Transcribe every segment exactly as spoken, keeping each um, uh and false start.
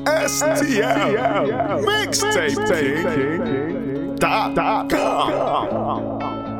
S T L Mixtape King dot com.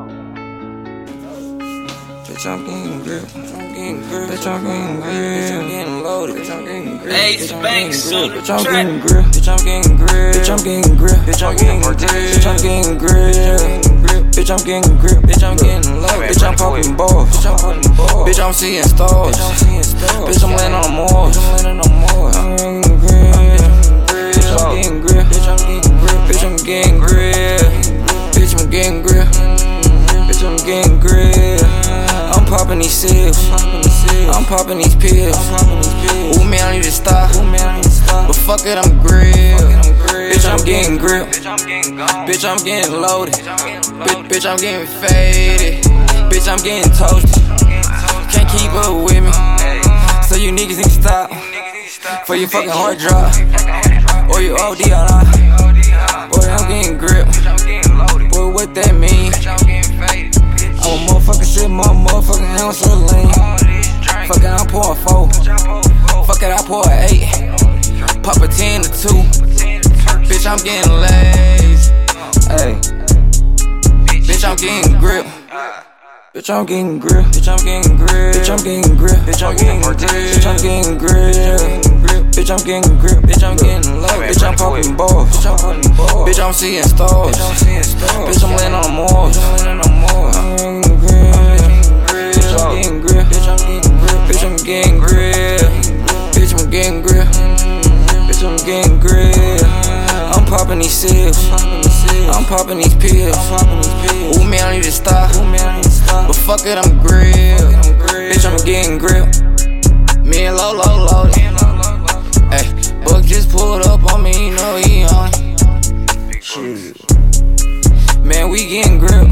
Bitch, I'm getting grip. I'm getting grip. Bitch, I'm getting grip. Bitch, I'm getting loaded. Bitch, I'm getting grip. Ace Banks on the Bitch, I'm track. getting grip. Bitch, I'm getting grip. Bitch, I'm getting grip. Bitch, I'm getting grip. Bitch, I'm getting grip. Bitch, I'm getting grip. Bitch, I'm getting loaded. Bitch, I'm popping balls. Bitch, I'm popping balls. Bitch, I'm seeing stars. Bitch, I'm seeing stars. Bitch, I'm landing on Mars. Bitch, I'm landing on Mars. I'm getting grip. Bitch, I'm getting grip. Bitch, I'm getting grip. Bitch, I'm getting grip. Bitch, I'm getting grip. Bitch, I'm getting grip. I'm popping these seals. I'm popping these pills. Ooh, man, I need to stop. But fuck it, I'm grilled. Bitch, I'm getting grilled. Bitch, I'm getting loaded. Bitch, bitch, I'm getting faded. Bitch, I'm getting toasted. Can't keep up with me. So you niggas need to stop. For your fucking heart drop. Or you O D on I. Boy, I'm getting grilled. Boy, what that mean? I'm a motherfucking shit, my motherfucking ounce of lean. Fuck it, I'm pouring four. Fuck it, I pour an eight. Pop a ten to two. Bitch, I'm getting lazy. Hey. Bitch, I'm getting grip. Bitch, I'm getting grip. Bitch, I'm getting grip. Bitch, I'm getting grip. Bitch, I'm getting grip. Bitch, I'm getting grip. Bitch, I'm getting grip. Bitch, I'm getting low. Bitch, I'm popping balls. Bitch, I'm popping balls. Bitch, I'm seeing stars. Bitch, I'm landing on Mars. I'm getting grip. Bitch, I'm getting grip. Bitch, I'm getting grip. Bitch, I'm getting grip. Bitch, I'm getting grip. Bitch, I'm getting grip. I'm popping these seals. I'm popping these pills. Ooh, man, I need to stop. But fuck it, I'm grilled. Bitch, I'm getting grilled. Me and Low, low, loaded. Ay, Buck just pulled up on me, you know he on it. Man, we getting grilled.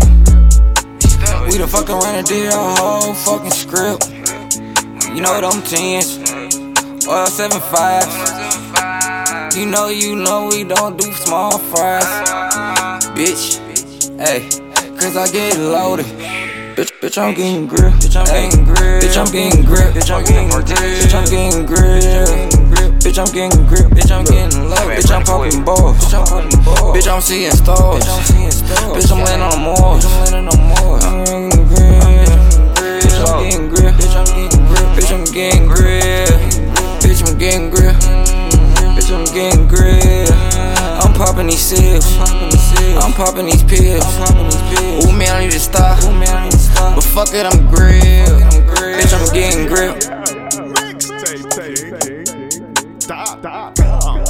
We done fucking around and did our whole fucking script. You know them tens, oil seven fives. You know, you know we don't do small fries. Bitch, hey, cause I get loaded. Bitch, bitch, I'm getting grip. Bitch, I'm getting grip. Bitch, I'm getting grip. Bitch, I'm getting grip. Bitch, I'm getting grip. Bitch, I'm getting grip. Bitch, I'm getting low. Bitch, I'm popping balls. Bitch, I'm popping balls. Bitch, I'm seeing stars. Bitch, I'm landing on Mars. I'm getting grip. Bitch, I'm getting grip. Bitch, I'm getting grip. Bitch, I'm getting grip. Bitch, I'm getting grip. Bitch, I'm getting grip. I'm popping these seals. I'm popping these pills. Ooh, man, I need to stop. But fuck it, I'm grilled. Bitch, I'm getting grilled. Mixtape King dot com.